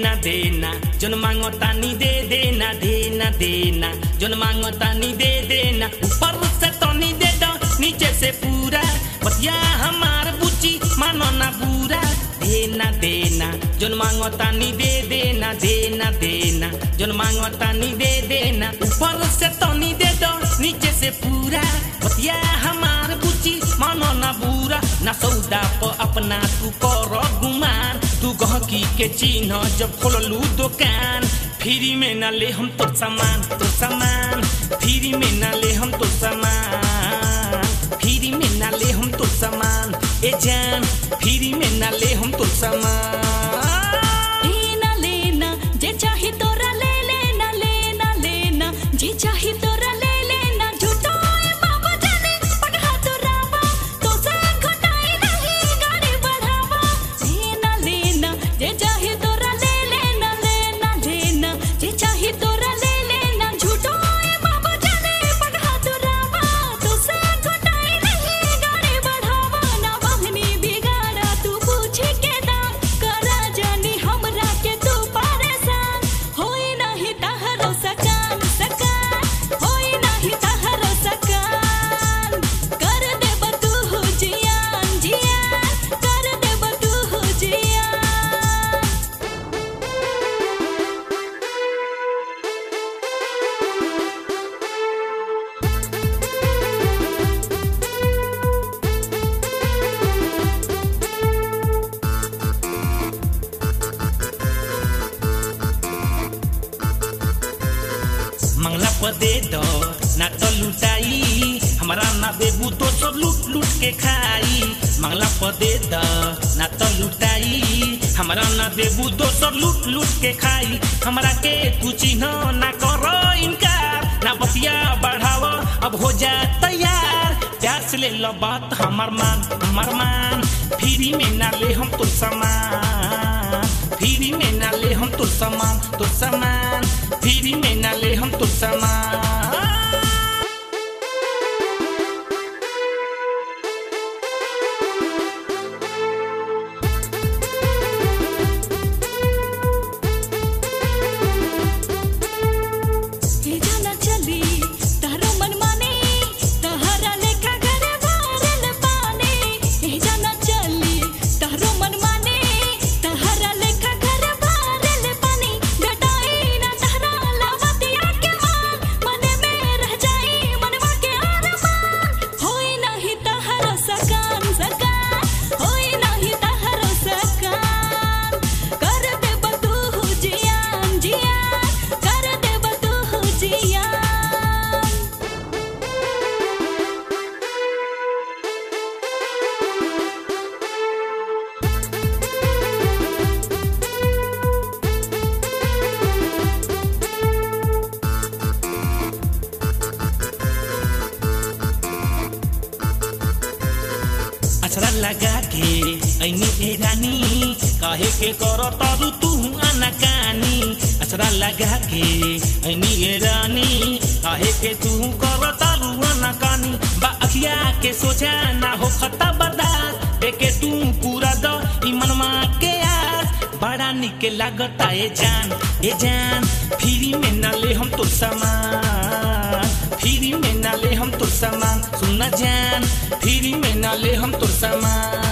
देना जोन मांगो तानी दे देना देना जोन मांगो तानी दे देना ऊपर से तनी दे दो नीचे से पूरा बतिया हमार बुची मानो ना बुरा देना जोन मांगो तानी दे देना देना जोन मांगो तानी दे देना ऊपर से तनी दे दो नीचे से पूरा बतिया हमार बुची मानो ना बुरा ना सौदा को अपना तू करो गुमान तू गहकी के चिन्ह जब खोललू दुकान फ्री में ना ले हम तो सामान फ्री में ना ले हम तो सामान फ्री में ना ले हम तो सामान ए जान फ्री में ना ले हम तो सामान लेना लेना जे चाहे तोरा ले लेना लेना लेना जे चाहे तोरा ले लेना झूठो है बाबा जाने पढ़ा तोरावा तो से घटाई नहीं गाड़ी बढ़ावा लेना लेना जे चाहे तोरा ले लेना लेना लेना जे चाहे तोरा ले लेना झूठो है बाबा जाने पढ़ा तोरावा तो से घटाई नहीं गाड़ी बढ़ावा ना बहनी बिगाड़ा तू पूछे के दाम करा जानी हमरा के तू परेशान होई नहीं तहरो सकान होई नहीं तहरो सकान कर देब तू जियान कर देब तू जियान मंगला पर दे दो ना तो लुटाई हमारा ना देबू तो सब लूट के खाई मंगला पर दे दो ना तो लुटाई हमारा ना देबू तो सब लूट के खाई हमरा के तू चिन्ह ना करो इनकार ना बतिया बढ़ावो अब हो जा तैयार प्यार से ले लो बात हमार मान फ्री में ना ले हम तो सामान फ्री में ना ले हम तो सामान फ्री में ना ले हम तो सामान हे जाना चली तारो मन माने तहरा लेखा घरे भरल पानी हे जाना चली तारो मन माने तहरा लेखा घरे भरल पानी घटाई ना तहरा लावतिया के मान मन में रह जाई मनवा के अरमान होई नहीं तहरा सकान होई नहीं तहरा सकान कर देब तू जियान कर देब तू जियान अचरा लगा के ऐनी ए रानी काहे के करो तारू तू अनकानी अचरा लगा के ऐनी ए रानी काहे के तू करो तारू अनकानी बा अखिया के सोचा ना हो खता बर्दाश्त देखे तू पूरा दो ई मनवा के आस बड़ा निके लागता ए जान फ्री में ना ले हम तो सामान फ्री में ना ले हम तो सामान सुन जान फ्री में ना ले हम तो सामान